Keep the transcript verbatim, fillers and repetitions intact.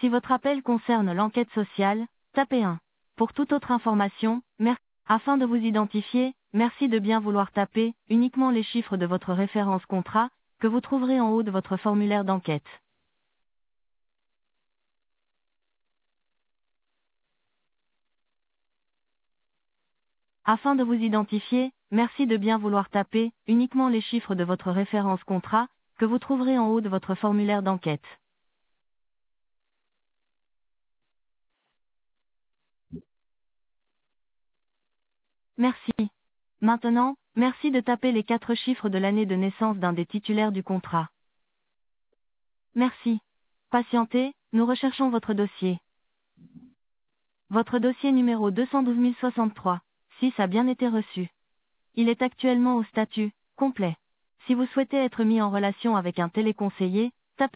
Si votre appel concerne l'enquête sociale, tapez un. Pour toute autre information, merci. Afin de vous identifier, merci de bien vouloir taper uniquement les chiffres de votre référence contrat, que vous trouverez en haut de votre formulaire d'enquête. Afin de vous identifier, merci de bien vouloir taper uniquement les chiffres de votre référence contrat, que vous trouverez en haut de votre formulaire d'enquête. Merci. Maintenant, merci de taper les quatre chiffres de l'année de naissance d'un des titulaires du contrat. Merci. Patientez, nous recherchons votre dossier. Votre dossier numéro deux cent douze mille soixante-trois, six a bien été reçu. Il est actuellement au statut complet. Si vous souhaitez être mis en relation avec un téléconseiller,